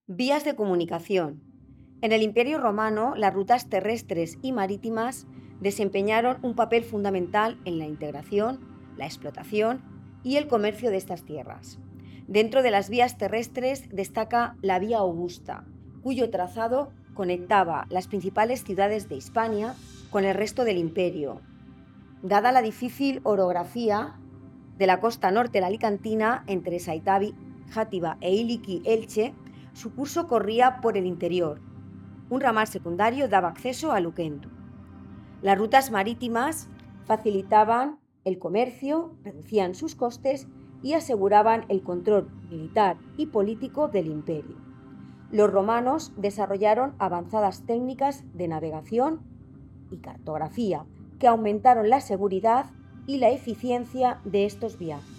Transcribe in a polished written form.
Vías de comunicación. En el Imperio Romano, las rutas terrestres y marítimas desempeñaron un papel fundamental en la integración, la explotación y el comercio de estas tierras. Dentro de las vías terrestres destaca la Vía Augusta, cuyo trazado conectaba las principales ciudades de Hispania con el resto del imperio. Dada la difícil orografía de la costa norte de la Alicantina, entre Saitabi, Játiva e Iliki-Elche, su curso corría por el interior. Un ramal secundario daba acceso a Luquentu. Las rutas marítimas facilitaban el comercio, reducían sus costes y aseguraban el control militar y político del imperio. Los romanos desarrollaron avanzadas técnicas de navegación y cartografía que aumentaron la seguridad y la eficiencia de estos viajes.